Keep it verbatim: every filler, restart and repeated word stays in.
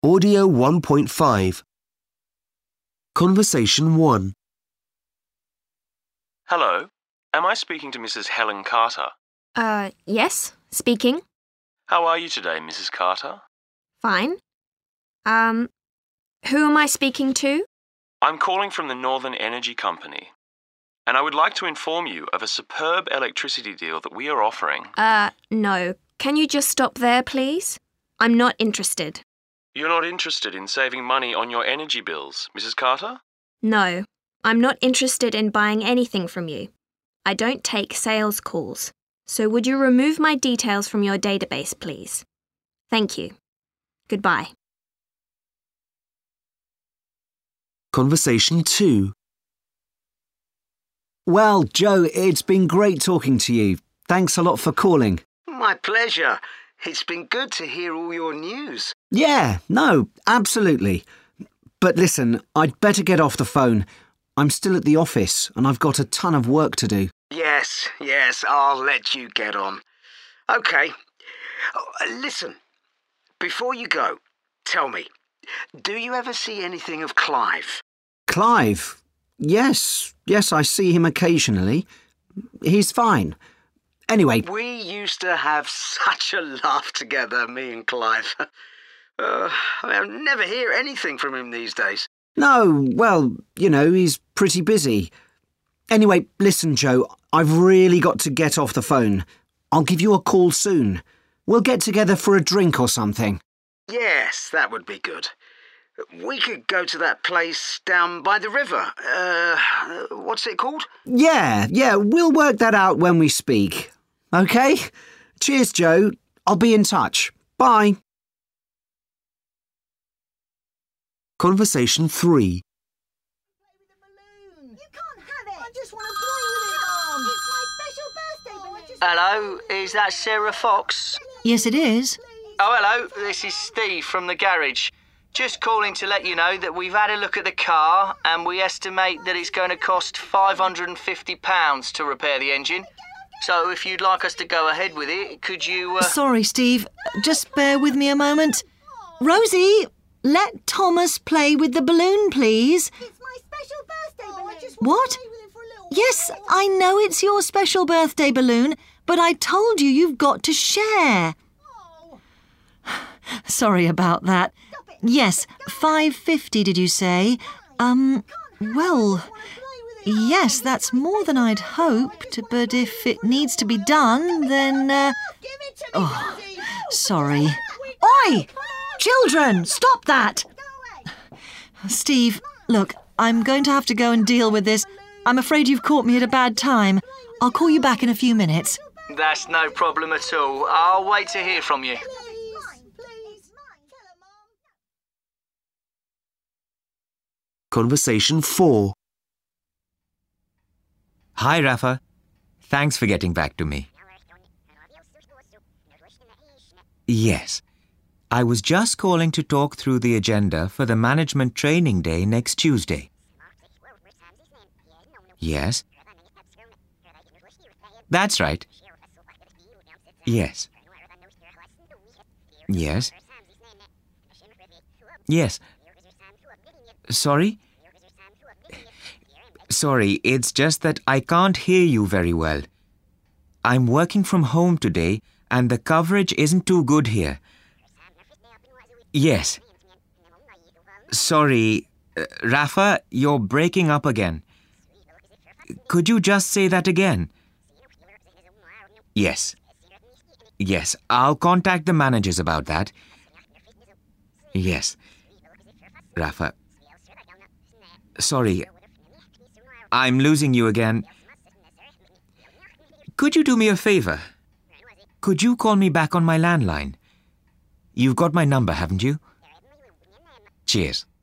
Audio one point five. Conversation one. Hello, am I speaking to Missus Helen Carter? Uh, yes, speaking. How are you today, Missus Carter? Fine. Um, who am I speaking to? I'm calling from the Northern Energy Company, and I would like to inform you of a superb electricity deal that we are offering. Uh, no. Can you just stop there, please? I'm not interested. You're not interested in saving money on your energy bills, Missus Carter? No, I'm not interested in buying anything from you. I don't take sales calls. So would you remove my details from your database, please? Thank you. Goodbye. Conversation two. Well, Joe, it's been great talking to you. Thanks a lot for calling. My pleasure. It's been good to hear all your news. Yeah, no, absolutely. But listen, I'd better get off the phone. I'm still at the office and I've got a ton of work to do. Yes, yes, I'll let you get on. OK. Oh, listen, before you go, tell me, do you ever see anything of Clive? Clive? Yes, yes, I see him occasionally. He's fine. Anyway... We used to have such a laugh together, me and Clive. Uh, I never hear anything from him these days. No, well, you know, he's pretty busy. Anyway, listen, Joe, I've really got to get off the phone. I'll give you a call soon. We'll get together for a drink or something. Yes, that would be good. We could go to that place down by the river. Uh, what's it called? Yeah, yeah, we'll work that out when we speak. OK? Cheers, Joe. I'll be in touch. Bye. Conversation three. You can't have it. I just want to play with it, Mum. It's my special birthday balloon. Hello, is that Sarah Fox? Yes, it is. Oh, hello, this is Steve from the garage. Just calling to let you know that we've had a look at the car and we estimate that it's going to cost five hundred and fifty pounds to repair the engine. So if you'd like us to go ahead with it, could you... Uh... Sorry, Steve. Just bear with me a moment. Rosie, let Thomas play with the balloon, please. It's my special birthday balloon. I just What? want to play with it for a little Yes, while. I know it's your special birthday balloon, but I told you you've got to share. Oh. Sorry about that. Stop it. Yes, five fifty, did you say? Um, well, yes, that's more than I'd hoped, but if it needs to be done, then, uh... Give it to me, Oh, Rosie. sorry. Oi! Oi! Children, stop that! Go away. Steve, look, I'm going to have to go and deal with this. I'm afraid you've caught me at a bad time. I'll call you back in a few minutes. That's no problem at all. I'll wait to hear from you. Please. Mine, please. Mine. Tell her, Mum. Conversation four. Hi, Rafa. Thanks for getting back to me. Yes. I was just calling to talk through the agenda for the management training day next Tuesday. Yes. That's right. Yes. Yes. Yes. Sorry? Sorry, it's just that I can't hear you very well. I'm working from home today and the coverage isn't too good here. Yes. Sorry, uh, Rafa, you're breaking up again. Could you just say that again? Yes. Yes, I'll contact the managers about that. Yes. Rafa. Sorry. I'm losing you again. Could you do me a favor? Could you call me back on my landline? You've got my number, haven't you? Cheers.